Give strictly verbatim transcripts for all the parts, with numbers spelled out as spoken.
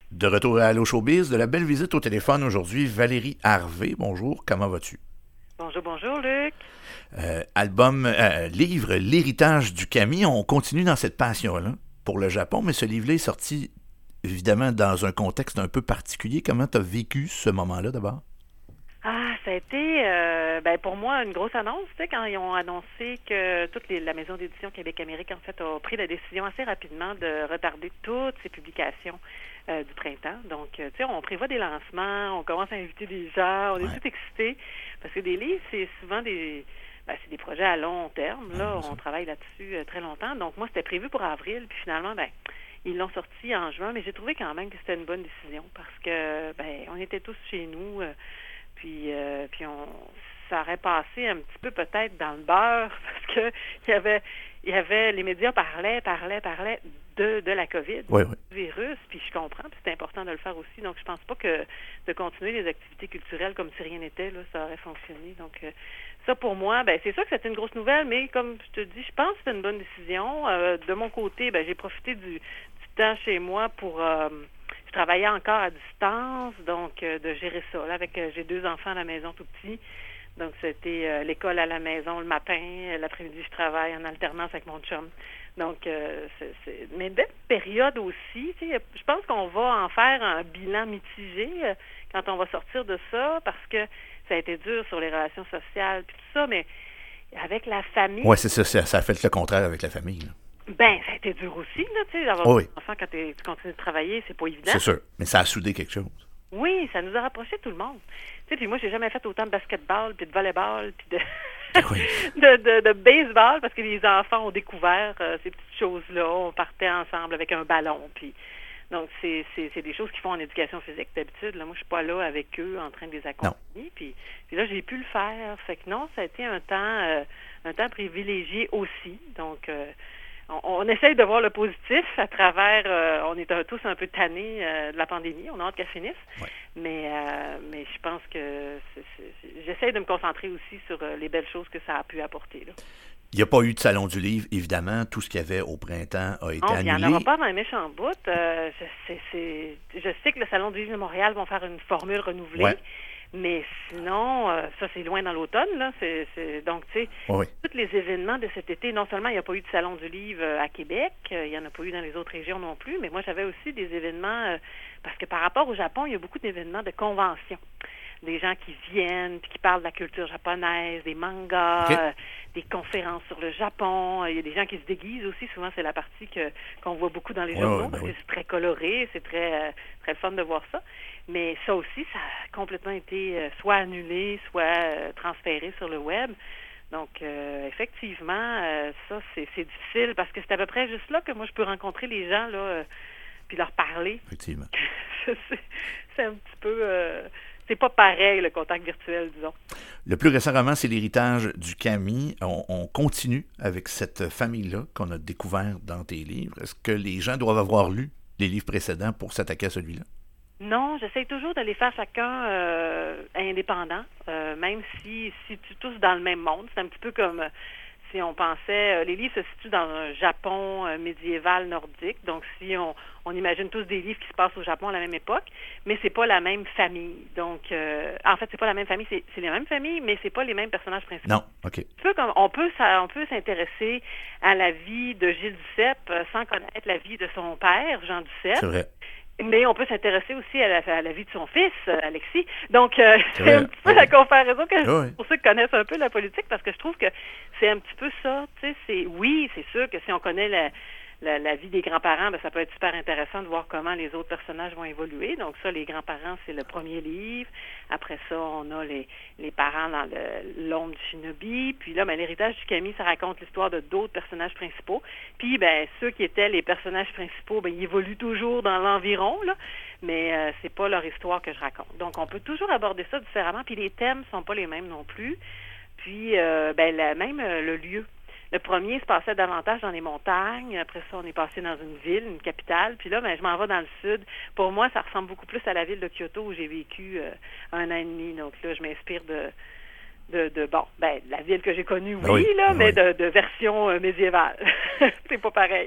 De retour à Allo Showbiz, de la belle visite au téléphone aujourd'hui, Valérie Harvey. Bonjour, comment vas-tu? Bonjour, bonjour, Luc. Euh, album, euh, livre, L'héritage du Kami. On continue dans cette passion-là pour le Japon, mais ce livre-là est sorti évidemment dans un contexte un peu particulier. Comment tu as vécu ce moment-là d'abord? Ah, ça a été, euh, ben pour moi, une grosse annonce, tu sais, quand ils ont annoncé que toute les, la maison d'édition Québec-Amérique, en fait, a pris la décision assez rapidement de retarder toutes ses publications euh, du printemps. Donc, euh, tu sais, on prévoit des lancements, on commence à inviter des gens, on est Ouais. tout excités, parce que des livres, c'est souvent des... Ben, c'est des projets à long terme, là, Ouais, on travaille là-dessus euh, très longtemps. Donc, moi, c'était prévu pour avril, puis finalement, ben ils l'ont sorti en juin, mais j'ai trouvé quand même que c'était une bonne décision, parce que, ben on était tous chez nous, euh, Puis, euh, puis on, ça aurait passé un petit peu peut-être dans le beurre parce que il y avait, il y avait, les médias parlaient, parlaient, parlaient de, de la COVID, Oui, oui. du virus. Puis je comprends, puis c'est important de le faire aussi. Donc je pense pas que de continuer les activités culturelles comme si rien n'était, là, ça aurait fonctionné. Donc euh, ça pour moi, ben c'est sûr que c'était une grosse nouvelle, mais comme je te dis, je pense que c'était une bonne décision. Euh, de mon côté, ben j'ai profité du, du temps chez moi pour euh, je travaillais encore à distance, donc euh, de gérer ça. Là, avec euh, j'ai deux enfants à la maison tout petits, donc c'était euh, l'école à la maison le matin, euh, l'après-midi je travaille en alternance avec mon chum. Donc euh, c'est, c'est mais belle période aussi. Tu sais, je pense qu'on va en faire un bilan mitigé euh, quand on va sortir de ça, parce que ça a été dur sur les relations sociales puis tout ça, mais avec la famille. Oui, c'est ça, ça, ça a fait le contraire avec la famille. Là. Ben, ça a été dur aussi, là, tu sais, d'avoir Oh oui, des enfants quand t'es- tu continues de travailler, c'est pas évident. c'est sûr, mais ça a soudé quelque chose. Oui, ça nous a rapprochés tout le monde. Tu sais, puis moi, j'ai jamais fait autant de basketball, puis de volleyball, puis de, Oui. de, de, de baseball, parce que les enfants ont découvert euh, ces petites choses-là. On partait ensemble avec un ballon, puis donc c'est, c'est, c'est des choses qu'ils font en éducation physique d'habitude. Là, moi, je suis pas là avec eux en train de les Non. accompagner. Puis, puis là, j'ai pu le faire. Fait que non, ça a été un temps, euh, un temps privilégié aussi. Donc euh, on, on essaye de voir le positif à travers, euh, on est un- tous un peu tannés euh, de la pandémie, on a hâte qu'elle finisse, Ouais. mais euh, mais je pense que c'est, c'est, c'est- j'essaie de me concentrer aussi sur euh, les belles choses que ça a pu apporter, là. Il n'y a pas eu de salon du livre, évidemment. Tout ce qu'il y avait au printemps a été Non, il n'y en aura annulé. pas dans les méchants bouts. Euh, je, c'est, c'est, je sais que le Salon du livre de Montréal vont faire une formule renouvelée, Ouais. mais sinon, euh, ça c'est loin dans l'automne, là. C'est, c'est, donc, tu sais, Oui, oui. tous les événements de cet été, non seulement il n'y a pas eu de Salon du livre euh, à Québec, euh, il n'y en a pas eu dans les autres régions non plus, mais moi j'avais aussi des événements, euh, parce que par rapport au Japon, il y a beaucoup d'événements de conventions. Des gens qui viennent, puis qui parlent de la culture japonaise, des mangas, OK. euh, des conférences sur le Japon. Il y a des gens qui se déguisent aussi. Souvent, c'est la partie que qu'on voit beaucoup dans les Ouais, journaux, ouais, ben parce oui. que c'est très coloré, c'est très, euh, très fun de voir ça. Mais ça aussi, ça a complètement été euh, soit annulé, soit euh, transféré sur le web. Donc, euh, effectivement, euh, ça, c'est, c'est difficile, parce que c'est à peu près juste là que moi, je peux rencontrer les gens, là, euh, puis leur parler. Effectivement. c'est, c'est un petit peu... euh, c'est pas pareil, le contact virtuel, disons. Le plus récent roman, c'est L'héritage du Kami. On, on continue avec cette famille-là qu'on a découvert dans tes livres. Est-ce que les gens doivent avoir lu les livres précédents pour s'attaquer à celui-là? Non, j'essaie toujours de les faire chacun euh, indépendant, euh, même si si tu tous dans le même monde. C'est un petit peu comme euh, si on pensait, euh, les livres se situent dans un Japon euh, médiéval nordique. Donc si on, on imagine tous des livres qui se passent au Japon à la même époque, mais c'est pas la même famille. Donc euh, en fait, c'est pas la même famille, c'est, c'est les mêmes familles, mais c'est pas les mêmes personnages principaux. Non, OK. Un peu comme on peut ça, on peut s'intéresser à la vie de Gilles Duceppe euh, sans connaître la vie de son père, Jean Duceppe. C'est vrai. Mais on peut s'intéresser aussi à la, à la vie de son fils, euh, Alexis. Donc, euh, C'est c'est vrai. un petit peu la comparaison que Oui. pour ceux qui connaissent un peu la politique, parce que je trouve que c'est un petit peu ça. Tu sais, c'est oui, c'est sûr que si on connaît la, la, la vie des grands-parents, ben, ça peut être super intéressant de voir comment les autres personnages vont évoluer. Donc ça, les grands-parents, c'est le premier livre. Après ça, on a les, les parents dans le, l'ombre du shinobi. Puis là, ben, l'héritage du Kami, ça raconte l'histoire de d'autres personnages principaux. Puis, ben, ceux qui étaient les personnages principaux, ben, ils évoluent toujours dans l'environ, là, mais euh, c'est pas leur histoire que je raconte. Donc, on peut toujours aborder ça différemment. Puis les thèmes sont pas les mêmes non plus. Puis, euh, ben, la, même euh, le lieu. Le premier se passait davantage dans les montagnes. Après ça, on est passé dans une ville, une capitale. Puis là, ben, je m'en vais dans le sud. Pour moi, ça ressemble beaucoup plus à la ville de Kyoto où j'ai vécu euh, un an et demi. Donc là, je m'inspire de, de, de bon, ben, la ville que j'ai connue, oui, Ben oui, là, ben mais oui. de, de version euh, médiévale. C'est pas pareil.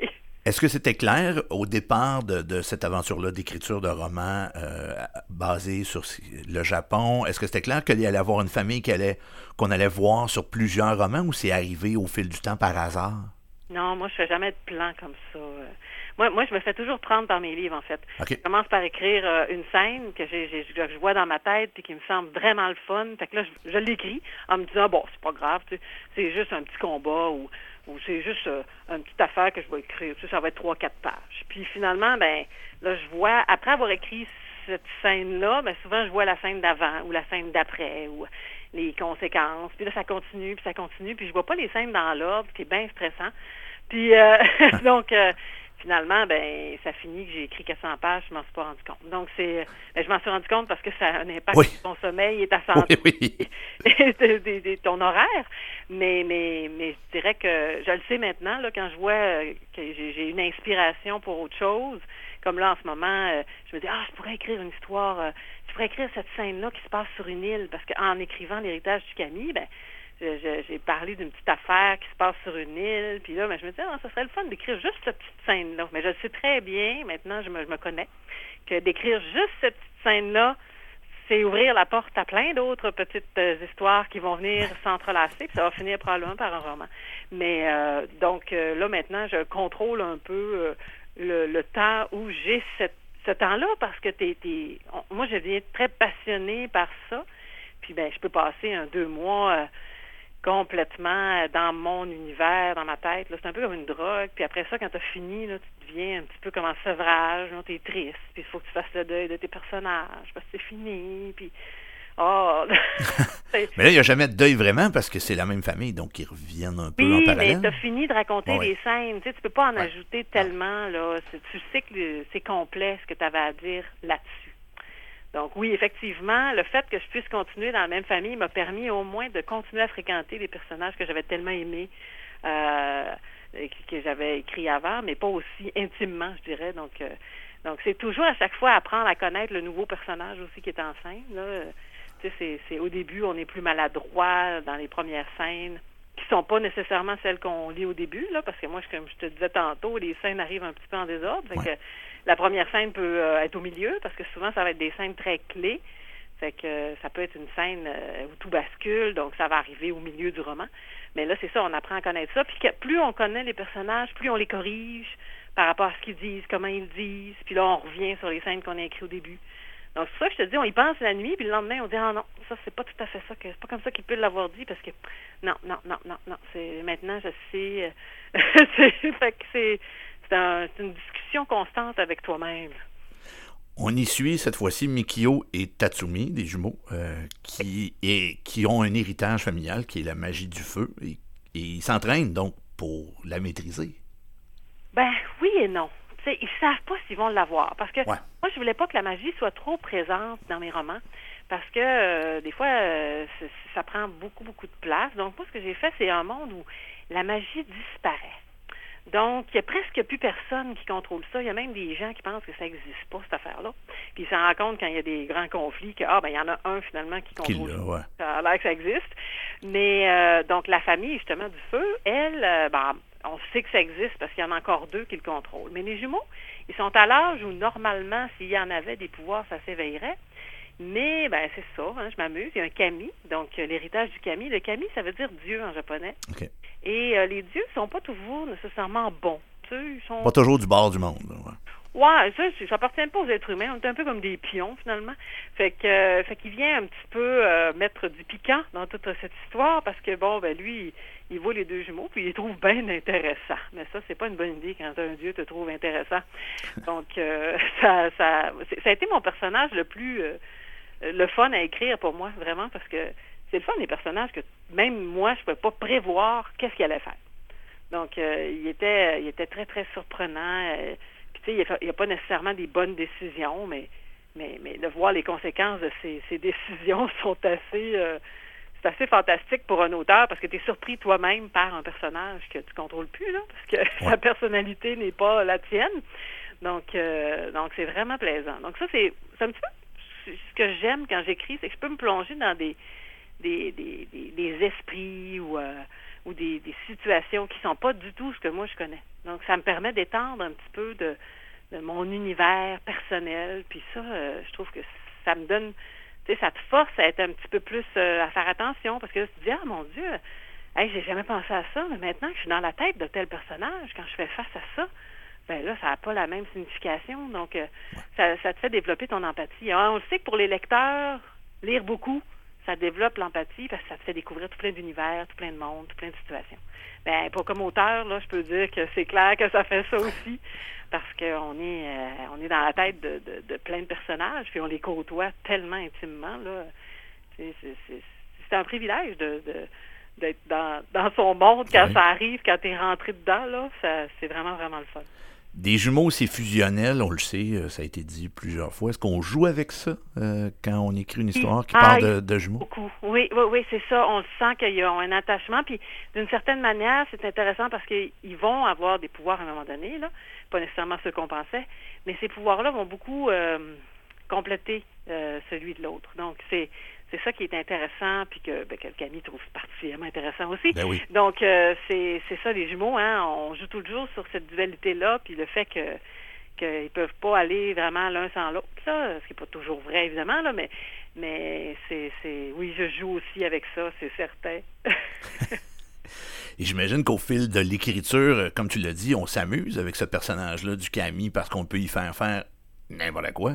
Est-ce que c'était clair au départ de, de cette aventure-là d'écriture de roman euh, basée sur le Japon? Est-ce que c'était clair qu'il allait avoir une famille qu'on allait, qu'on allait voir sur plusieurs romans ou c'est arrivé au fil du temps par hasard? Non, moi, je fais jamais de plan comme ça. Moi, moi, je me fais toujours prendre par mes livres, en fait. Okay. Je commence par écrire euh, une scène que, j'ai, j'ai, que je vois dans ma tête puis qui me semble vraiment le fun. Fait que là, je, je l'écris en me disant, bon, c'est pas grave, tu sais, c'est juste un petit combat ou, ou c'est juste euh, une petite affaire que je vais écrire. Tu sais, ça va être trois, quatre pages. Puis finalement, ben là, je vois, après avoir écrit cette scène-là, ben souvent, je vois la scène d'avant ou la scène d'après ou les conséquences. Puis là, ça continue, puis ça continue. Puis je vois pas les scènes dans l'ordre, qui est bien stressant. Puis euh, donc... Euh, Finalement, ben, ça finit que j'ai écrit quatre cents pages, je m'en suis pas rendu compte. Donc, c'est, ben, je m'en suis rendu compte parce que ça a un impact oui. sur ton sommeil et ta santé oui, oui. et de, de, de ton horaire. Mais, mais, mais je dirais que je le sais maintenant, là, quand je vois que j'ai, j'ai une inspiration pour autre chose, comme là, en ce moment, euh, je me dis, ah, je pourrais écrire une histoire, euh, je pourrais écrire cette scène-là qui se passe sur une île, parce qu'en écrivant l'héritage du Camille, ben, Je, je, j'ai parlé d'une petite affaire qui se passe sur une île, puis là, ben, je me disais, ah, ça serait le fun d'écrire juste cette petite scène-là. Mais je le sais très bien, maintenant, je me, je me connais, que d'écrire juste cette petite scène-là, c'est ouvrir la porte à plein d'autres petites euh, histoires qui vont venir s'entrelacer, puis ça va finir probablement par un roman. Mais euh, donc, euh, là, maintenant, je contrôle un peu euh, le, le temps où j'ai cette, ce temps-là, parce que t'es, t'es, on, moi, je deviens très passionnée par ça, puis ben, je peux passer un deux mois... Euh, complètement dans mon univers, dans ma tête. Là, c'est un peu comme une drogue. Puis après ça, quand tu as fini, là, tu deviens un petit peu comme en sevrage. Tu es triste. Puis il faut que tu fasses le deuil de tes personnages parce que c'est fini. Puis, oh! Mais là, il n'y a jamais de deuil vraiment parce que c'est la même famille, donc ils reviennent un peu oui, en parallèle. Oui, mais tu as fini de raconter oh, les oui. scènes. Tu sais, tu peux pas en ouais. ajouter tellement. Là. C'est, tu sais que le, c'est complet ce que tu avais à dire là-dessus. Donc oui, effectivement, le fait que je puisse continuer dans la même famille m'a permis au moins de continuer à fréquenter les personnages que j'avais tellement aimés, euh, que j'avais écrits avant, mais pas aussi intimement, je dirais. Donc, euh, donc c'est toujours à chaque fois apprendre à connaître le nouveau personnage aussi qui est en scène. Là. Tu sais, c'est, c'est au début, on est plus maladroit dans les premières scènes, qui sont pas nécessairement celles qu'on lit au début, là, parce que moi, je, comme je te disais tantôt, les scènes arrivent un petit peu en désordre. Fait ouais. que la première scène peut euh, être au milieu, parce que souvent, ça va être des scènes très clés. Fait que euh, ça peut être une scène euh, où tout bascule, donc ça va arriver au milieu du roman. Mais là, c'est ça, on apprend à connaître ça. Puis que plus on connaît les personnages, plus on les corrige par rapport à ce qu'ils disent, comment ils le disent. Puis là, on revient sur les scènes qu'on a écrites au début. Donc, c'est ça que je te dis, on y pense la nuit, puis le lendemain, on dit « Ah non, ça, c'est pas tout à fait ça, que c'est pas comme ça qu'il peut l'avoir dit, parce que non, non, non, non, non, c'est maintenant, je sais. Euh, c'est, fait que c'est, c'est, un, c'est une discussion constante avec toi-même. » On y suit cette fois-ci Mikio et Tatsumi, des jumeaux, euh, qui, et, qui ont un héritage familial qui est la magie du feu, et, et ils s'entraînent donc pour la maîtriser. Ben oui et non. T'sais, ils ne savent pas s'ils vont l'avoir. Parce que ouais. moi, je voulais pas que la magie soit trop présente dans mes romans. Parce que euh, des fois, euh, ça prend beaucoup, beaucoup de place. Donc, moi, ce que j'ai fait, c'est un monde où la magie disparaît. Donc, il n'y a presque plus personne qui contrôle ça. Il y a même des gens qui pensent que ça n'existe pas, cette affaire-là. Puis ils s'en rendent compte quand il y a des grands conflits que, ah, ben, il y en a un, finalement, qui contrôle ça. Ouais. Ça a l'air que ça existe. Mais, euh, donc, la famille, justement, du feu, elle, euh, ben, on sait que ça existe parce qu'il y en a encore deux qui le contrôlent. Mais les jumeaux, ils sont à l'âge où, normalement, s'il y en avait des pouvoirs, ça s'éveillerait. Mais, ben, c'est ça, hein, je m'amuse. Il y a un kami, donc euh, l'héritage du kami. Le kami, ça veut dire Dieu en japonais. Okay. Et euh, les dieux ne sont pas toujours nécessairement bons. Tu sais, ils sont... Pas toujours du bord du monde. Là, ouais. Ouais, ça, ça appartient pas aux êtres humains. On est un peu comme des pions, finalement. Fait que, euh, fait qu'il vient un petit peu euh, mettre du piquant dans toute cette histoire parce que, bon, ben lui, il, il voit les deux jumeaux puis il les trouve bien intéressants. Mais ça, c'est pas une bonne idée quand un dieu te trouve intéressant. Donc, euh, ça, ça, ça a été mon personnage le plus, euh, le fun à écrire pour moi, vraiment, parce que c'est le fun des personnages que même moi, je pouvais pas prévoir qu'est-ce qu'il allait faire. Donc, euh, il était, il était très, très surprenant. Euh, il n'y a pas nécessairement des bonnes décisions, mais, mais, mais de voir les conséquences de ces, ces décisions sont assez, euh, c'est assez fantastique pour un auteur parce que tu es surpris toi-même par un personnage que tu ne contrôles plus, là, parce que ouais. sa personnalité n'est pas la tienne. Donc, euh, donc c'est vraiment plaisant. Donc ça, c'est, c'est un petit peu ce que j'aime quand j'écris, c'est que je peux me plonger dans des, des, des, des, des esprits ou, euh, ou des, des situations qui ne sont pas du tout ce que moi je connais. Donc, ça me permet d'étendre un petit peu de, de mon univers personnel. Puis ça, euh, je trouve que ça me donne, tu sais, ça te force à être un petit peu plus, euh, à faire attention. Parce que là, tu te dis, ah mon Dieu, hey, j'ai jamais pensé à ça, mais maintenant que je suis dans la tête de tel personnage, quand je fais face à ça, ben là, ça n'a pas la même signification. Donc, euh, ça, ça te fait développer ton empathie. Alors, on le sait que pour les lecteurs, lire beaucoup, ça développe l'empathie parce que ça te fait découvrir tout plein d'univers, tout plein de monde, tout plein de situations. Ben, pour comme auteur, là, je peux dire que c'est clair que ça fait ça aussi, parce qu'on est euh, on est dans la tête de, de, de plein de personnages, puis on les côtoie tellement intimement, là. C'est, c'est, c'est, c'est un privilège de, de d'être dans, dans son monde quand oui. ça arrive, quand tu es rentré dedans, là, ça, c'est vraiment, vraiment le fun. Des jumeaux, c'est fusionnel, on le sait, ça a été dit plusieurs fois. Est-ce qu'on joue avec ça euh, quand on écrit une histoire qui ah, parle de, de jumeaux? Beaucoup. Oui, oui, oui, c'est ça. On le sent qu'ils ont un attachement. Puis, d'une certaine manière, c'est intéressant parce qu'ils vont avoir des pouvoirs à un moment donné, là, pas nécessairement ceux qu'on pensait, mais ces pouvoirs-là vont beaucoup euh, compléter euh, celui de l'autre. Donc, c'est c'est ça qui est intéressant, puis que, ben, que Camille trouve particulièrement intéressant aussi. Ben oui. Donc, euh, c'est, c'est ça, les jumeaux, hein, on joue tout le jour sur cette dualité-là, puis le fait que qu'ils ne peuvent pas aller vraiment l'un sans l'autre, là, ce qui n'est pas toujours vrai, évidemment, là, mais, mais c'est, c'est... Oui, je joue aussi avec ça, c'est certain. Et j'imagine qu'au fil de l'écriture, comme tu l'as dit, on s'amuse avec ce personnage-là du Camille parce qu'on peut y faire faire n'importe quoi.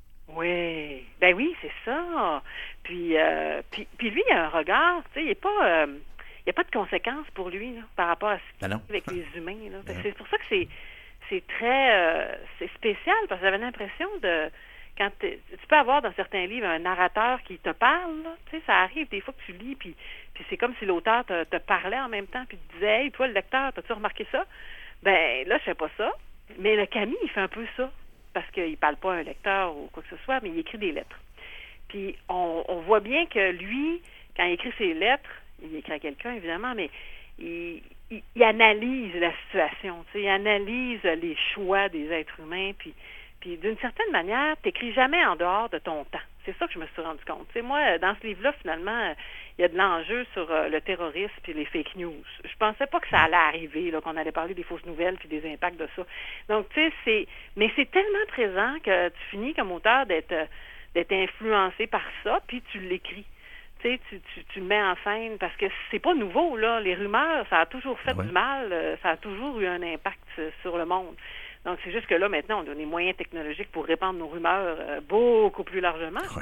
Oui, ben oui, c'est ça. Puis, euh, puis, puis lui, il a un regard, tu sais, il n'est pas, euh, il n'y a pas de conséquences pour lui là, par rapport à ce qu'il fait avec les humains. Là. C'est pour ça que c'est, c'est très, euh, c'est spécial parce que j'avais l'impression de, quand tu peux avoir dans certains livres un narrateur qui te parle, là, tu sais, ça arrive des fois que tu lis, puis, puis c'est comme si l'auteur te, te parlait en même temps, puis te disait, hey, toi le lecteur, t'as-tu remarqué ça? Ben là, je fais pas ça, mais le Camille, il fait un peu ça. Parce qu'il ne parle pas à un lecteur ou quoi que ce soit, mais il écrit des lettres. Puis on, on voit bien que lui, quand il écrit ses lettres, il écrit à quelqu'un, évidemment, mais il, il, il analyse la situation, tu sais, il analyse les choix des êtres humains, puis, puis d'une certaine manière, tu n'écris jamais en dehors de ton temps. C'est ça que je me suis rendu compte. Tu sais, moi, dans ce livre-là, finalement, il y a de l'enjeu sur euh, le terrorisme puis les fake news. Je pensais pas que ça allait arriver, là, qu'on allait parler des fausses nouvelles puis des impacts de ça. Donc, tu sais, c'est... Mais c'est tellement présent que tu finis comme auteur d'être, d'être influencé par ça, puis tu l'écris. Tu sais, tu, tu, tu le mets en scène parce que c'est pas nouveau, là. Les rumeurs, ça a toujours fait ouais. du mal, euh, ça a toujours eu un impact euh, sur le monde. Donc, c'est juste que là, maintenant, on a des moyens technologiques pour répandre nos rumeurs euh, beaucoup plus largement. Ouais.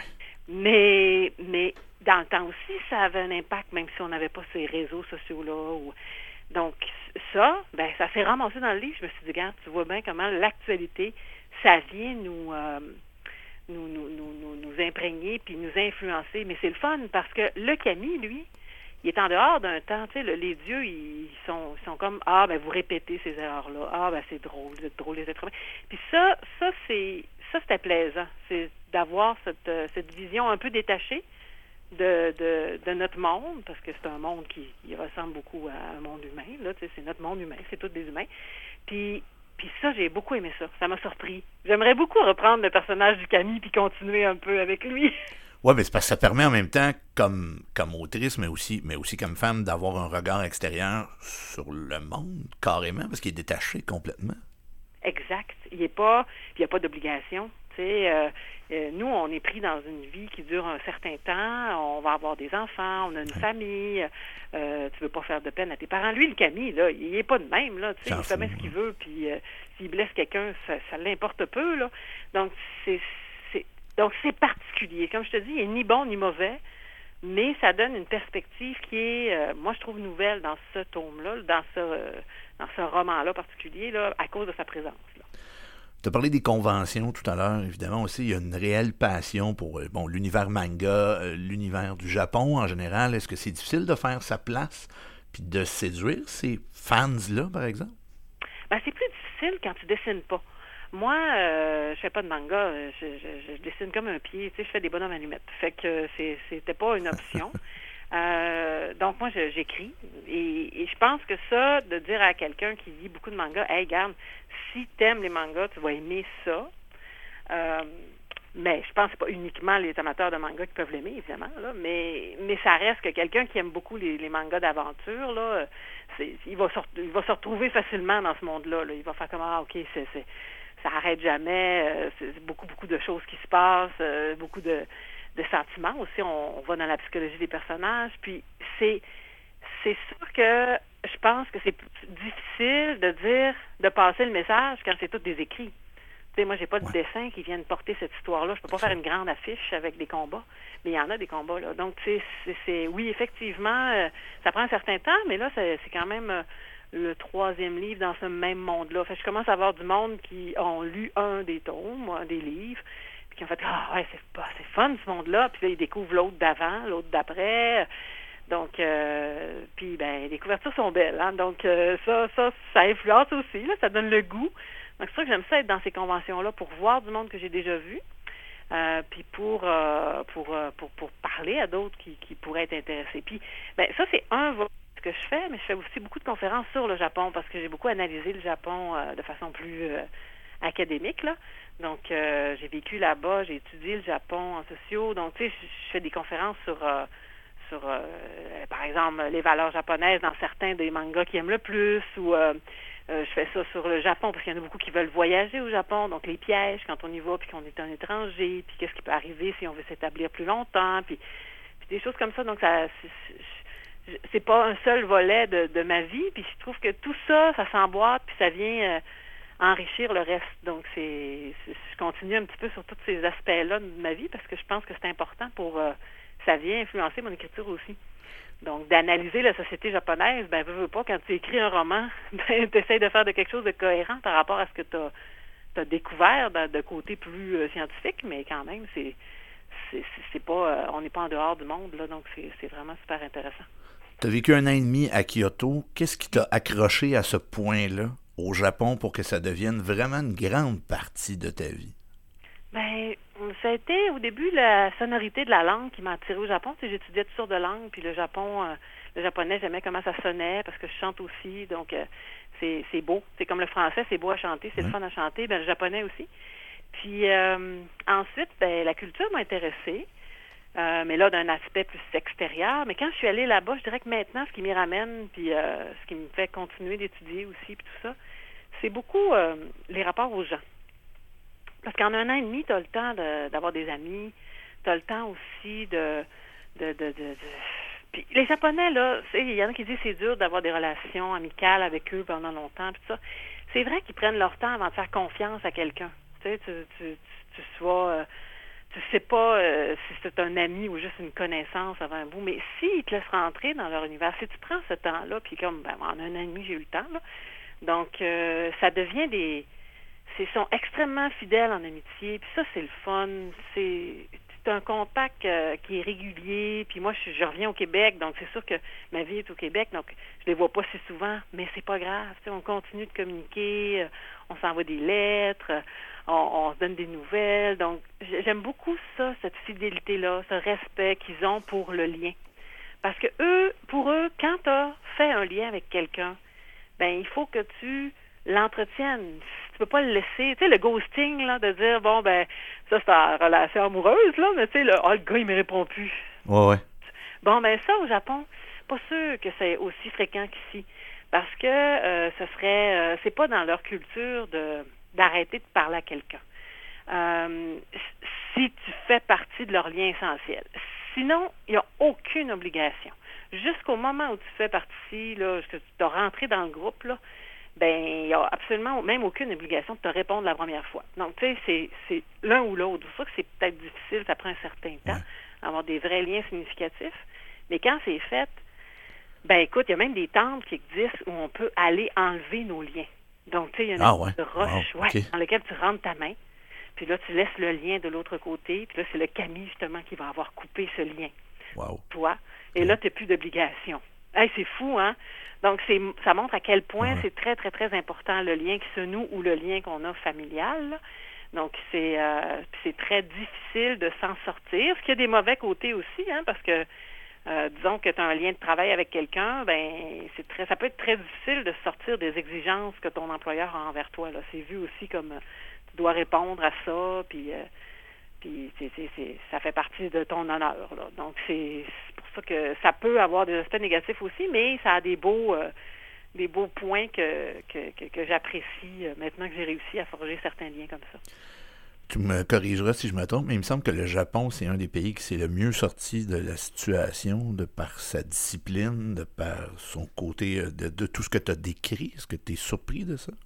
Mais, mais dans le temps aussi, ça avait un impact, même si on n'avait pas ces réseaux sociaux-là. Ou... Donc, ça, ben, ça s'est ramassé dans le livre. Je me suis dit, regarde, tu vois bien comment l'actualité, ça vient nous, euh, nous, nous, nous, nous, nous imprégner puis nous influencer. Mais c'est le fun parce que le Camille, lui, il est en dehors d'un temps, tu sais, le, les dieux, ils sont, ils sont comme, ah, ben, vous répétez ces erreurs-là. Ah, ben, c'est drôle, vous êtes drôle, les êtres humains. Puis ça, ça, c'est, ça, c'était plaisant. C'est d'avoir cette, cette vision un peu détachée de, de, de notre monde, parce que c'est un monde qui, qui ressemble beaucoup à un monde humain, là, tu sais, c'est notre monde humain, c'est tous des humains. Puis, puis ça, j'ai beaucoup aimé ça. Ça m'a surpris. J'aimerais beaucoup reprendre le personnage du Camille puis continuer un peu avec lui. Oui, mais c'est parce que ça permet en même temps, comme, comme autrice, mais aussi, mais aussi comme femme, d'avoir un regard extérieur sur le monde, carrément, parce qu'il est détaché complètement. Exact. Il n'est pas, il n'y a pas d'obligation. Tu sais, euh, euh, nous, on est pris dans une vie qui dure un certain temps. On va avoir des enfants, on a une ouais. famille. Euh, tu veux pas faire de peine à tes parents. Lui, le Camille, là, il n'est pas de même. Là, tu sais, il fait bien ce qu'il veut. Puis euh, s'il blesse quelqu'un, ça, ça l'importe peu. Là. Donc, c'est Donc, c'est particulier. Comme je te dis, il n'est ni bon ni mauvais, mais ça donne une perspective qui est, euh, moi, je trouve nouvelle dans ce tome-là, dans ce, euh, dans ce roman-là particulier, là, à cause de sa présence. Tu as parlé des conventions tout à l'heure. Évidemment, aussi, il y a une réelle passion pour euh, bon, l'univers manga, euh, l'univers du Japon en général. Est-ce que c'est difficile de faire sa place puis de séduire ces fans-là, par exemple? Ben, c'est plus difficile quand tu dessines pas. Moi, euh, je fais pas de manga, je, je, je dessine comme un pied, tu sais, je fais des bonhommes allumettes. Fait que c'est, c'était pas une option. euh, donc moi, je, j'écris. Et, et je pense que ça, de dire à quelqu'un qui lit beaucoup de mangas, hey, regarde, si t'aimes les mangas, tu vas aimer ça. Euh, mais je pense que c'est pas uniquement les amateurs de manga qui peuvent l'aimer, évidemment, là, mais, mais ça reste que quelqu'un qui aime beaucoup les, les mangas d'aventure, là, c'est, il, va se, il va se retrouver facilement dans ce monde-là. Là. Il va faire comme, ah, OK, c'est, c'est, ça arrête jamais, euh, c'est beaucoup, beaucoup de choses qui se passent, euh, beaucoup de, de sentiments aussi. On, on va dans la psychologie des personnages, puis c'est, c'est sûr que je pense que c'est difficile de dire, de passer le message quand c'est tout des écrits. Tu sais, moi, j'ai pas de ouais. dessin qui vienne porter cette histoire-là. Je peux pas faire une grande affiche avec des combats, mais il y en a des combats, là. Donc, tu sais, c'est, c'est, oui, effectivement, euh, ça prend un certain temps, mais là, c'est, c'est quand même euh, le troisième livre dans ce même monde-là. Fait que je commence à avoir du monde qui ont lu un des tomes, un des livres, puis qui ont fait « Ah, ouais, c'est, bah, c'est fun, ce monde-là », puis là, ils découvrent l'autre d'avant, l'autre d'après. Donc, euh, puis, ben, les couvertures sont belles, hein. Donc, euh, ça, ça, ça influence aussi, là, ça donne le goût. Donc, c'est sûr que j'aime ça être dans ces conventions-là pour voir du monde que j'ai déjà vu, euh, puis pour, euh, pour, euh, pour pour parler à d'autres qui, qui pourraient être intéressés. Puis, ben ça, c'est un volet que je fais, mais je fais aussi beaucoup de conférences sur le Japon parce que j'ai beaucoup analysé le Japon euh, de façon plus euh, académique, là. Donc, euh, j'ai vécu là-bas, j'ai étudié le Japon en sociaux. Donc, tu sais, je fais des conférences sur... Euh, sur, euh, par exemple, les valeurs japonaises dans certains des mangas qu'ils aiment le plus, ou euh, euh, je fais ça sur le Japon, parce qu'il y en a beaucoup qui veulent voyager au Japon, donc les pièges quand on y va, puis qu'on est un étranger, puis qu'est-ce qui peut arriver si on veut s'établir plus longtemps, puis, puis des choses comme ça. Donc, ça c'est, c'est pas un seul volet de, de ma vie, puis je trouve que tout ça, ça s'emboîte, puis ça vient euh, enrichir le reste. Donc, c'est, c'est je continue un petit peu sur tous ces aspects-là de ma vie, parce que je pense que c'est important pour... Euh, ça vient influencer mon écriture aussi. Donc, d'analyser la société japonaise, ben, veux, veux pas, quand tu écris un roman, ben, tu essaies de faire de quelque chose de cohérent par rapport à ce que tu as découvert de, de côté plus euh, scientifique, mais quand même, c'est, c'est, c'est pas, euh, on n'est pas en dehors du monde, là, donc c'est, c'est vraiment super intéressant. Tu as vécu un an et demi à Kyoto. Qu'est-ce qui t'a accroché à ce point-là, au Japon, pour que ça devienne vraiment une grande partie de ta vie? Ben, ça a été au début la sonorité de la langue qui m'a attirée au Japon. Tu sais, j'étudiais toutes sortes de langues, puis le Japon, euh, le japonais, j'aimais comment ça sonnait parce que je chante aussi, donc euh, c'est, c'est beau. C'est comme le français, c'est beau à chanter, c'est mmh. le fun à chanter, ben le japonais aussi. Puis euh, ensuite, ben la culture m'a intéressée, euh, mais là d'un aspect plus extérieur. Mais quand je suis allée là-bas, je dirais que maintenant, ce qui m'y ramène, puis euh, ce qui me fait continuer d'étudier aussi, puis tout ça, c'est beaucoup euh, les rapports aux gens. Parce qu'en un an et demi, tu as le temps de, d'avoir des amis, tu as le temps aussi de... de, de, de, de... Puis les Japonais, là, il y en a qui disent que c'est dur d'avoir des relations amicales avec eux pendant longtemps, puis tout ça. C'est vrai qu'ils prennent leur temps avant de faire confiance à quelqu'un. Tu sais, tu, tu, tu, tu sois... Euh, tu sais pas euh, si c'est un ami ou juste une connaissance avant un bout, mais s'ils te laissent rentrer dans leur univers, si tu prends ce temps-là, puis comme, ben, en un an et demi, j'ai eu le temps, là, donc euh, ça devient des... Ils sont extrêmement fidèles en amitié, puis ça, c'est le fun. C'est, c'est un contact euh, qui est régulier, puis moi, je, je reviens au Québec, donc c'est sûr que ma vie est au Québec, donc je les vois pas si souvent, mais c'est pas grave. On continue de communiquer, euh, on s'envoie des lettres, euh, on, on se donne des nouvelles. Donc, j'aime beaucoup ça, cette fidélité-là, ce respect qu'ils ont pour le lien. Parce que eux, pour eux, quand tu as fait un lien avec quelqu'un, ben il faut que tu l'entretiennent. Tu peux pas le laisser, tu sais, le ghosting, là, de dire, bon, ben, ça, c'est une relation amoureuse, là, mais tu sais, le, oh, le gars, il me répond plus. Ouais, ouais. Bon, ben, ça, au Japon, pas sûr que c'est aussi fréquent qu'ici. Parce que euh, ce serait, euh, c'est pas dans leur culture de, d'arrêter de parler à quelqu'un. Euh, si tu fais partie de leur lien essentiel. Sinon, il n'y a aucune obligation. Jusqu'au moment où tu fais partie, là, que tu as rentré dans le groupe, là, ben il n'y a absolument même aucune obligation de te répondre la première fois. Donc, tu sais, c'est, c'est l'un ou l'autre. C'est sûr que c'est peut-être difficile, ça prend un certain temps, ouais. Avoir des vrais liens significatifs. Mais quand c'est fait, ben écoute, il y a même des temples qui existent où on peut aller enlever nos liens. Donc, tu sais, il y a une ah, ouais. de roche wow. okay. ouais, dans laquelle tu rentres ta main, puis là, tu laisses le lien de l'autre côté, puis là, c'est le kami, justement, qui va avoir coupé ce lien. Wow. Toi. Et okay. là, tu n'as plus d'obligation. Hey, c'est fou, hein? Donc, c'est, ça montre à quel point ouais. c'est très, très, très important le lien qui se noue ou le lien qu'on a familial. Là. Donc, c'est, euh, c'est très difficile de s'en sortir. Ce qui a des mauvais côtés aussi, hein, parce que, euh, disons que tu as un lien de travail avec quelqu'un, ben c'est très, ça peut être très difficile de sortir des exigences que ton employeur a envers toi. Là. C'est vu aussi comme euh, tu dois répondre à ça, puis... Euh, Puis c'est, c'est, c'est, ça fait partie de ton honneur, là. Donc, c'est, c'est pour ça que ça peut avoir des aspects négatifs aussi, mais ça a des beaux, euh, des beaux points que, que, que, que j'apprécie euh, maintenant que j'ai réussi à forger certains liens comme ça. Tu me corrigeras si je me trompe, mais il me semble que le Japon, c'est un des pays qui s'est le mieux sorti de la situation, de par sa discipline, de par son côté, de, de tout ce que tu as décrit. Est-ce que tu es surpris de ça?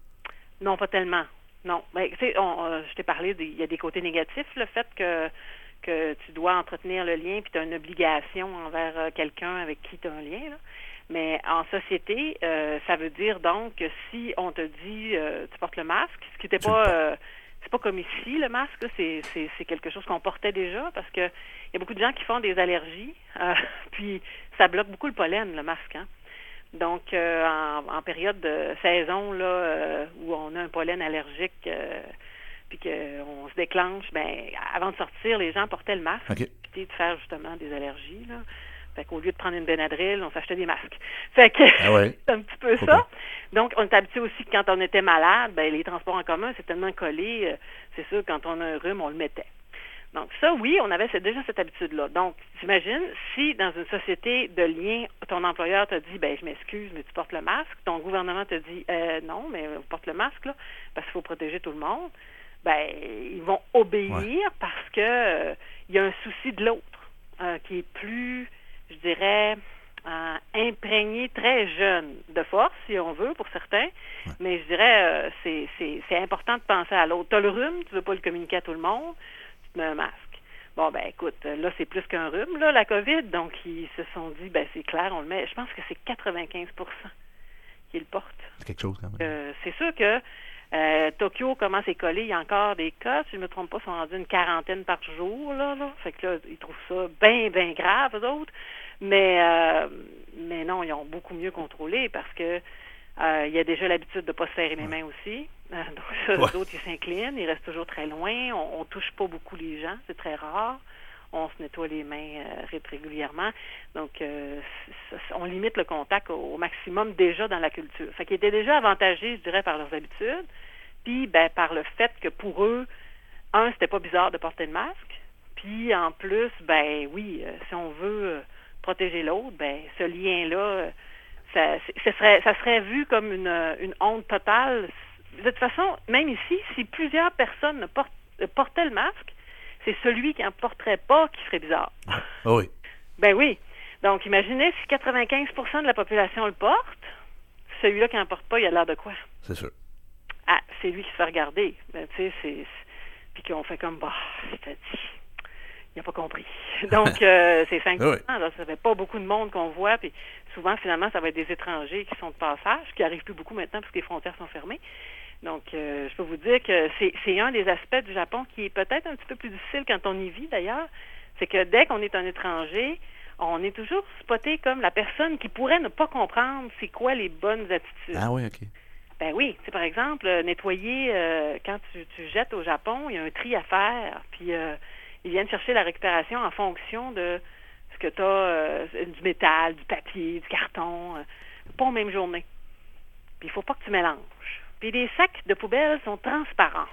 Non, pas tellement. Non. Ben, tu sais, on, euh, je t'ai parlé, il y a des côtés négatifs, le fait que que tu dois entretenir le lien, puis tu as une obligation envers euh, quelqu'un avec qui tu as un lien, là. Mais en société, euh, ça veut dire donc que si on te dit euh, tu portes le masque, ce qui n'était pas euh, c'est pas comme ici, le masque, là, c'est, c'est, c'est quelque chose qu'on portait déjà, parce que il y a beaucoup de gens qui font des allergies, euh, puis ça bloque beaucoup le pollen, le masque, hein. Donc, euh, en, en période de saison, là, euh, où on a un pollen allergique, euh, puis qu'on se déclenche, ben, avant de sortir, les gens portaient le masque, Okay. puis de faire justement des allergies, là. Fait qu'au lieu de prendre une Benadryl, on s'achetait des masques. Fait que Ah ouais. c'est un petit peu Okay. ça. Donc, on est habitué aussi que quand on était malade, ben, les transports en commun, c'est tellement collé, euh, c'est sûr, quand on a un rhume, on le mettait. Donc ça, oui, on avait déjà cette habitude-là. Donc, t'imagines, si dans une société de lien, ton employeur te dit, ben je m'excuse, mais tu portes le masque, ton gouvernement te dit, euh, non, mais on porte le masque, là, parce qu'il faut protéger tout le monde, ben ils vont obéir Ouais. parce que euh, il y a un souci de l'autre euh, qui est plus, je dirais, euh, imprégné très jeune de force, si on veut, pour certains, Ouais. mais je dirais, euh, c'est, c'est, c'est important de penser à l'autre. Tu as le rhume, tu veux pas le communiquer à tout le monde, un masque. Bon, ben écoute, là, c'est plus qu'un rhume, là, la COVID, donc ils se sont dit, ben c'est clair, on le met. Je pense que c'est quatre-vingt-quinze pour cent qui le portent. C'est quelque chose quand même. Euh, c'est sûr que euh, Tokyo commence à coller, il y a encore des cas, si je ne me trompe pas, ils sont rendus une quarantaine par jour, là, là. Fait que là, ils trouvent ça bien, bien grave, eux autres. Mais, euh, mais non, ils ont beaucoup mieux contrôlé parce que Euh, il y a déjà l'habitude de ne pas se serrer les Ouais. mains aussi. Euh, donc, ça, Ouais. les autres, ils s'inclinent, ils restent toujours très loin. On ne touche pas beaucoup les gens, c'est très rare. On se nettoie les mains euh, régulièrement. Donc, euh, c- c- on limite le contact au, au maximum déjà dans la culture. Fait qu'ils étaient déjà avantagés, je dirais, par leurs habitudes. Puis, ben, par le fait que pour eux, un, c'était pas bizarre de porter le masque. Puis, en plus, ben oui, euh, si on veut euh, protéger l'autre, ben ce lien-là... Euh, Ça, ça, serait, ça serait vu comme une, une honte totale. De toute façon, même ici, si plusieurs personnes ne portent, portaient le masque, c'est celui qui n'en porterait pas qui serait bizarre. Ah oui. Ben oui. Donc, imaginez si quatre-vingt-quinze pour cent de la population le porte, celui-là qui n'en porte pas, il a l'air de quoi? C'est sûr. Ah, c'est lui qui se fait regarder. Ben, tu sais, c'est... c'est puis qu'on fait comme, bah, c'est-à-dire... Il n'a pas compris. Donc, euh, c'est cinq pour cent. Oui. Là, ça fait pas beaucoup de monde qu'on voit. Puis souvent, finalement, ça va être des étrangers qui sont de passage, qui n'arrivent plus beaucoup maintenant parce que les frontières sont fermées. Donc, euh, je peux vous dire que c'est, c'est un des aspects du Japon qui est peut-être un petit peu plus difficile quand on y vit, d'ailleurs. C'est que dès qu'on est un étranger, on est toujours spoté comme la personne qui pourrait ne pas comprendre c'est quoi les bonnes attitudes. Ah oui, OK. Ben oui, tu sais, par exemple, euh, nettoyer, euh, quand tu, tu jettes au Japon, il y a un tri à faire. Puis, euh, ils viennent chercher la récupération en fonction de ce que tu as, euh, du métal, du papier, du carton, euh, pas aux mêmes journées. Puis il faut pas que tu mélanges. Puis les sacs de poubelle sont transparents.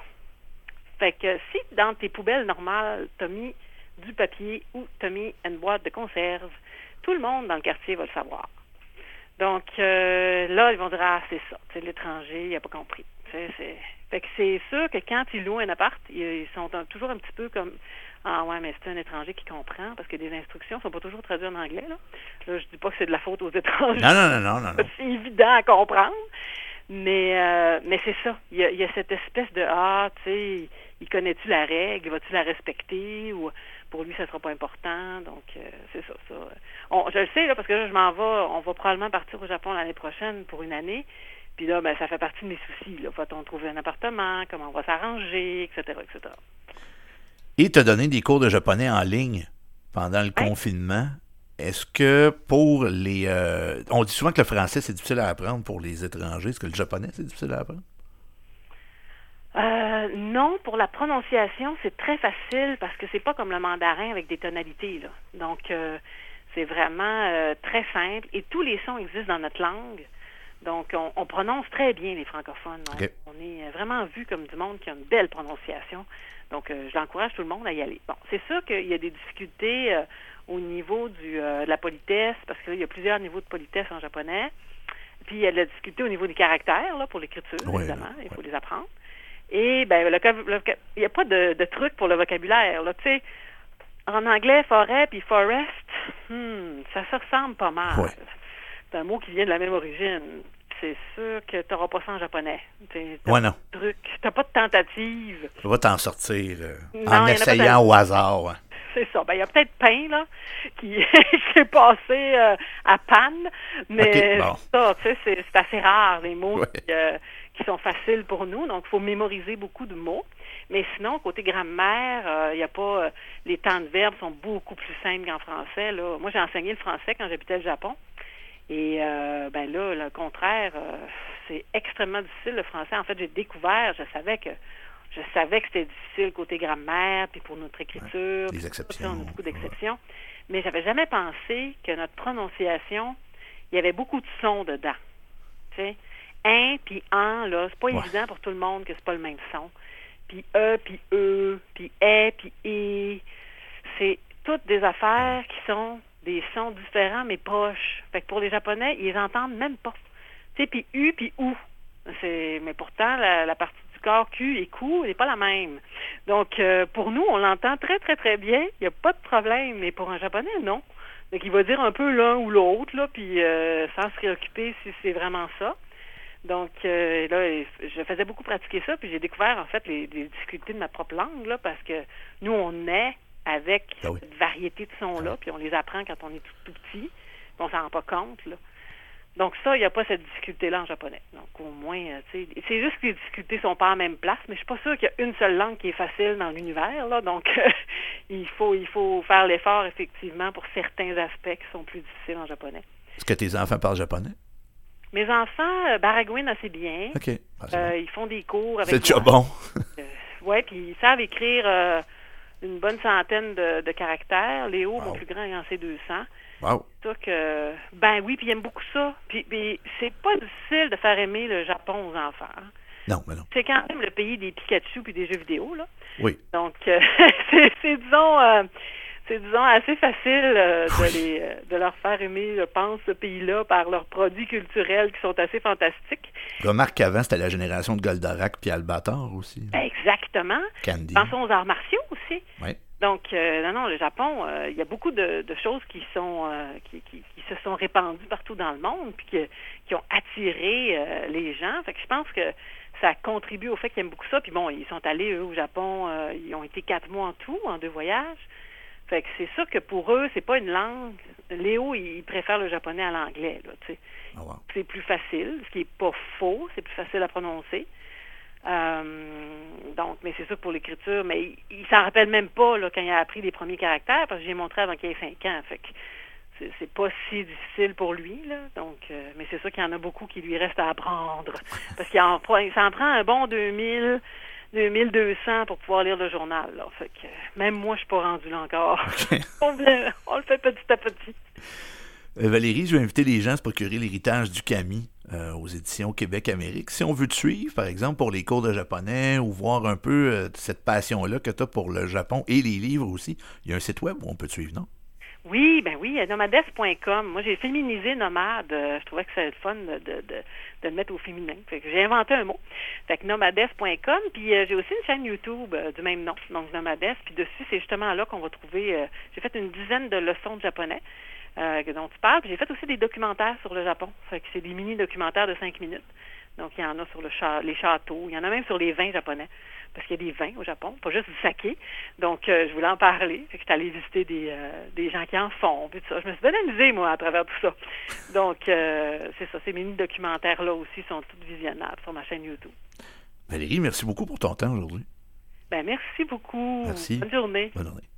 Fait que si dans tes poubelles normales, tu as mis du papier ou tu as mis une boîte de conserve, tout le monde dans le quartier va le savoir. Donc euh, là, ils vont dire, ah, c'est ça, c'est l'étranger, il n'a pas compris. C'est, c'est... Fait que c'est sûr que quand ils louent un appart, ils sont un, toujours un petit peu comme, ah ouais, mais c'est un étranger qui comprend, parce que les instructions ne sont pas toujours traduites en anglais. Là, là je dis pas que c'est de la faute aux étrangers. Non, non, non, non, non. non. C'est évident à comprendre. Mais euh, mais c'est ça. Il y a, il y a cette espèce de, ah, tu sais, il connaît-tu la règle, va-tu la respecter, ou pour lui, ça sera pas important. Donc, euh, c'est ça. ça. On, je le sais, là, parce que là, je m'en vais, on va probablement partir au Japon l'année prochaine pour une année. Puis là, ben, ça fait partie de mes soucis. Là. Faut-on trouver un appartement, comment on va s'arranger, et cetera, et cetera. Et tu as donné des cours de japonais en ligne pendant le Ouais. confinement. Est-ce que pour les... Euh, on dit souvent que le français, c'est difficile à apprendre pour les étrangers. Est-ce que le japonais, c'est difficile à apprendre? Euh, non, pour la prononciation, c'est très facile parce que c'est pas comme le mandarin avec des tonalités, là. Donc, euh, c'est vraiment euh, très simple. Et tous les sons existent dans notre langue. Donc, on, on prononce très bien les francophones. Okay. On est vraiment vu comme du monde qui a une belle prononciation. Donc, euh, je l'encourage tout le monde à y aller. Bon, c'est sûr qu'il y a des difficultés euh, au niveau du, euh, de la politesse, parce qu'il y a plusieurs niveaux de politesse en japonais. Puis, il y a de la difficulté au niveau des caractères, là, pour l'écriture, Oui, évidemment. oui. Il faut les apprendre. Et, ben, le, le, il n'y a pas de, de truc pour le vocabulaire, là. Tu sais, en anglais, forêt puis forest, hmm, ça se ressemble pas mal. Oui. C'est un mot qui vient de la même origine. C'est sûr que tu n'auras pas ça en japonais. Tu Ouais, non. n'as pas de tentative. Tu vas t'en sortir euh, Non, en il y en a essayant au hasard. hein. C'est ça. Ben, il y a peut-être pain, là, qui, qui est passé euh, à panne, mais Ok, bon. ça, tu sais, c'est, c'est assez rare, les mots Ouais. qui, euh, qui sont faciles pour nous. Donc, il faut mémoriser beaucoup de mots. Mais sinon, côté grammaire, euh, il y a pas... euh, les temps de verbes sont beaucoup plus simples qu'en français, là. Moi, j'ai enseigné le français quand j'habitais le Japon. Et euh, ben là, le contraire, euh, c'est extrêmement difficile le français. En fait, j'ai découvert, je savais que je savais que c'était difficile côté grammaire, puis pour notre écriture. Les puis exceptions. ça, on a beaucoup d'exceptions. Mais j'avais jamais pensé que notre prononciation, il y avait beaucoup de sons dedans. Tu sais, un puis en, là, c'est pas Ouais. évident pour tout le monde que c'est pas le même son. Puis e, puis e, puis est, puis et. C'est toutes des affaires qui sont des sons différents, mais proches. Fait que pour les Japonais, ils les entendent même pas. Tu sais, puis U, puis OU. C'est, mais pourtant, la, la partie du corps Q et Q n'est pas la même. Donc, euh, pour nous, on l'entend très, très, très bien. Il n'y a pas de problème. Mais pour un Japonais, non. Donc, il va dire un peu l'un ou l'autre, là, puis euh, sans se préoccuper si c'est vraiment ça. Donc, euh, là, je faisais beaucoup pratiquer ça, puis j'ai découvert, en fait, les, les difficultés de ma propre langue, là, parce que nous, on est avec Ah oui. cette variété de sons-là, Ah oui. puis on les apprend quand on est tout, tout petit, puis on s'en rend pas compte, là. Donc ça, il n'y a pas cette difficulté-là en japonais. Donc au moins, euh, tu sais, c'est juste que les difficultés sont pas en même place, mais je suis pas sûre qu'il y a une seule langue qui est facile dans l'univers, là. Donc euh, il faut il faut faire l'effort, effectivement, pour certains aspects qui sont plus difficiles en japonais. Est-ce que tes enfants parlent japonais? Mes enfants euh, baragouinent assez bien. OK. Ah, c'est Euh, bon. ils font des cours avec C'est déjà moi. bon. Euh, ouais, puis ils savent écrire euh, une bonne centaine de, de caractères. Léo, Wow. mon plus grand, il en sait deux cents. Wow. C'est sûr que, ben oui, puis il aime beaucoup ça. Puis, puis c'est pas difficile de faire aimer le Japon aux enfants. hein. Non, mais non. C'est quand même le pays des Pikachu puis des jeux vidéo, là. Oui. Donc, euh, c'est, c'est, disons, euh, c'est, disons, assez facile euh, de, Oui. les, euh, de leur faire aimer, je pense, ce pays-là par leurs produits culturels qui sont assez fantastiques. Remarque qu'avant, c'était la génération de Goldorak puis Albator aussi. Exactement. Candy. Pensons aux arts martiaux aussi. Oui. Donc, euh, non, non, le Japon, euh, il y a beaucoup de, de choses qui sont euh, qui, qui, qui se sont répandues partout dans le monde, puis que, qui ont attiré euh, les gens. Fait que je pense que ça contribue au fait qu'ils aiment beaucoup ça. Puis bon, ils sont allés, eux, au Japon, euh, ils ont été quatre mois en tout, en deux voyages. Fait que c'est sûr que pour eux, c'est pas une langue. Léo, il préfère le japonais à l'anglais, là, tu sais. Oh, wow. C'est plus facile, ce qui est pas faux, c'est plus facile à prononcer. Euh, donc, mais c'est sûr pour l'écriture, mais il, il s'en rappelle même pas là, quand il a appris les premiers caractères, parce que j'ai montré avant qu'il ait cinq ans. Fait que c'est, c'est pas si difficile pour lui, là. Donc, euh, mais c'est sûr qu'il y en a beaucoup qui lui restent à apprendre. Parce qu'il en, ça en prend un bon deux mille, deux mille deux cents pour pouvoir lire le journal, là. Fait que même moi, je suis pas rendu là encore. OK. on, vient- on le fait petit à petit. Euh, Valérie, je vais inviter les gens à se procurer l'héritage du Kami euh, aux éditions Québec-Amérique. Si on veut te suivre, par exemple, pour les cours de japonais ou voir un peu euh, cette passion-là que tu as pour le Japon et les livres aussi, il y a un site web où on peut te suivre, non? Oui, ben oui, nomades point com. Moi, j'ai féminisé nomade. Euh, je trouvais que c'était le fun de, de, de, de le mettre au féminin. Fait que j'ai inventé un mot. Fait que nomades point com. Puis euh, j'ai aussi une chaîne YouTube euh, du même nom, donc Nomades. Puis dessus, c'est justement là qu'on va trouver... Euh, j'ai fait une dizaine de leçons de japonais euh, dont tu parles. Puis j'ai fait aussi des documentaires sur le Japon. Fait que c'est des mini-documentaires de cinq minutes. Donc, il y en a sur le cha- les châteaux. Il y en a même sur les vins japonais. Parce qu'il y a des vins au Japon, pas juste du saké. Donc, euh, je voulais en parler. Fait que j'étais allée visiter des, euh, des gens qui en font. Puis tout ça. Je me suis bien amusée, moi, à travers tout ça. Donc, euh, c'est ça. Ces mini-documentaires-là aussi sont tous visionnables sur ma chaîne YouTube. Valérie, merci beaucoup pour ton temps aujourd'hui. Ben, merci beaucoup. Merci. Bonne journée. Bonne journée.